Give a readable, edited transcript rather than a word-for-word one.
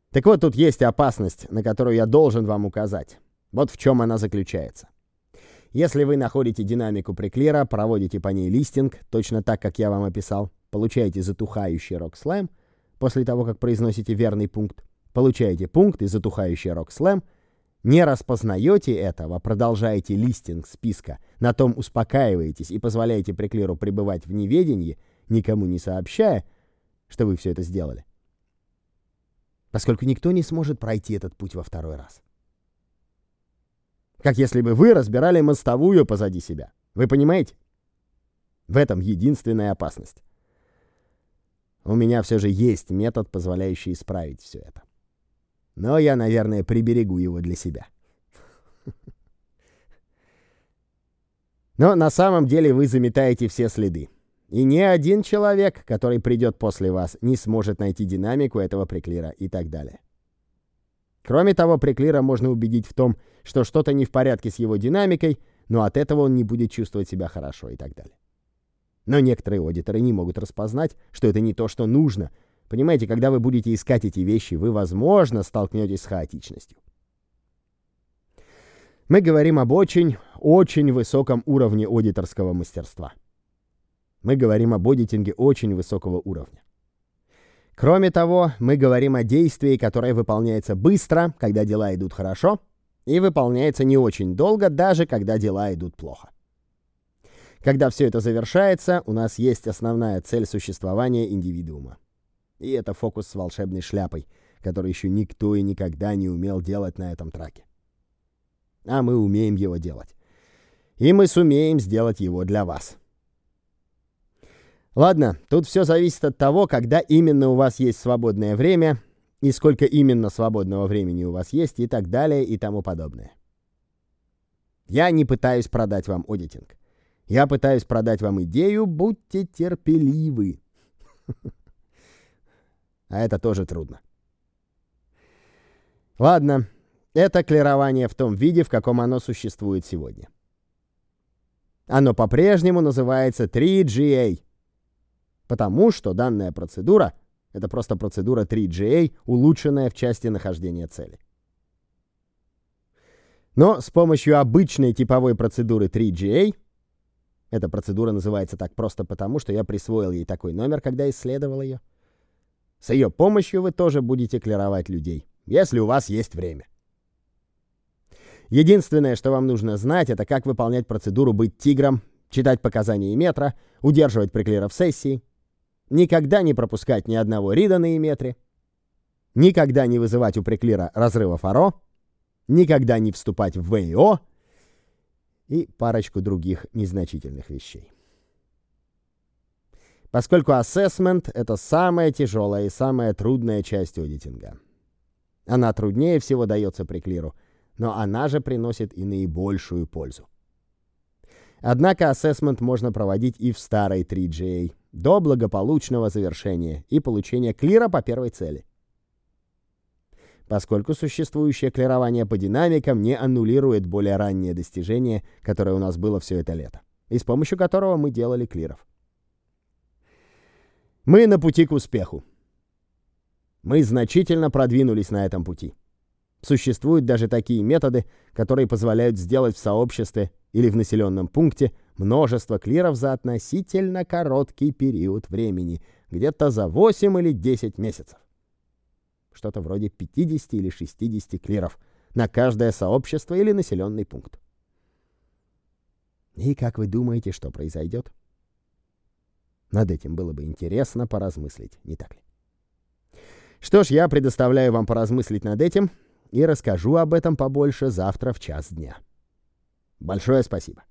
Так вот, тут есть опасность, на которую я должен вам указать. Вот в чем она заключается. Если вы находите динамику преклира, проводите по ней листинг, точно так, как я вам описал, получаете затухающий рок-слэм, после того, как произносите верный пункт, получаете пункт и затухающий рок-слэм, не распознаете этого, продолжаете листинг списка, на том успокаиваетесь и позволяете преклиру пребывать в неведении, никому не сообщая, что вы все это сделали. Поскольку никто не сможет пройти этот путь во второй раз. Как если бы вы разбирали мостовую позади себя. Вы понимаете? В этом единственная опасность. У меня все же есть метод, позволяющий исправить все это. Но я, наверное, приберегу его для себя. Но на самом деле вы заметаете все следы. И ни один человек, который придет после вас, не сможет найти динамику этого преклира и так далее. Кроме того, преклира можно убедить в том, что что-то не в порядке с его динамикой, но от этого он не будет чувствовать себя хорошо и так далее. Но некоторые аудиторы не могут распознать, что это не то, что нужно. Понимаете, когда вы будете искать эти вещи, вы, возможно, столкнетесь с хаотичностью. Мы говорим об очень высоком уровне аудиторского мастерства. Мы говорим об аудитинге очень высокого уровня. Кроме того, мы говорим о действии, которое выполняется быстро, когда дела идут хорошо, и выполняется не очень долго, даже когда дела идут плохо. Когда все это завершается, у нас есть основная цель существования индивидуума. И это фокус с волшебной шляпой, который еще никто и никогда не умел делать на этом траке. А мы умеем его делать. И мы сумеем сделать его для вас. Ладно, тут все зависит от того, когда именно у вас есть свободное время, и сколько именно свободного времени у вас есть, и так далее, и тому подобное. Я не пытаюсь продать вам аудитинг. Я пытаюсь продать вам идею, будьте терпеливы. А это тоже трудно. Ладно, это клирование в том виде, в каком оно существует сегодня. Оно по-прежнему называется 3GA. Потому что данная процедура — это просто процедура 3GA, улучшенная в части нахождения цели. Но с помощью обычной типовой процедуры 3GA, эта процедура называется так просто потому, что я присвоил ей такой номер, когда исследовал ее, с ее помощью вы тоже будете клировать людей, если у вас есть время. Единственное, что вам нужно знать, это как выполнять процедуру «быть тигром», читать показания Иметра, удерживать преклира в сессии, никогда не пропускать ни одного рида на Иметре, никогда не вызывать у преклира разрыва фаро, никогда не вступать в ВИО и парочку других незначительных вещей. Поскольку ассессмент — это самая тяжелая и самая трудная часть аудитинга. Она труднее всего дается преклиру, но она же приносит и наибольшую пользу. Однако ассессмент можно проводить и в старой 3GA до благополучного завершения и получения клира по первой цели. Поскольку существующее клирование по динамикам не аннулирует более раннее достижение, которое у нас было все это лето, и с помощью которого мы делали клиров. Мы на пути к успеху. Мы значительно продвинулись на этом пути. Существуют даже такие методы, которые позволяют сделать в сообществе или в населенном пункте множество клиров за относительно короткий период времени, где-то за 8 или 10 месяцев. Что-то вроде 50 или 60 клиров на каждое сообщество или населенный пункт. И как вы думаете, что произойдет? Над этим было бы интересно поразмыслить, не так ли? Что ж, я предоставляю вам поразмыслить над этим и расскажу об этом побольше завтра в час дня. Большое спасибо.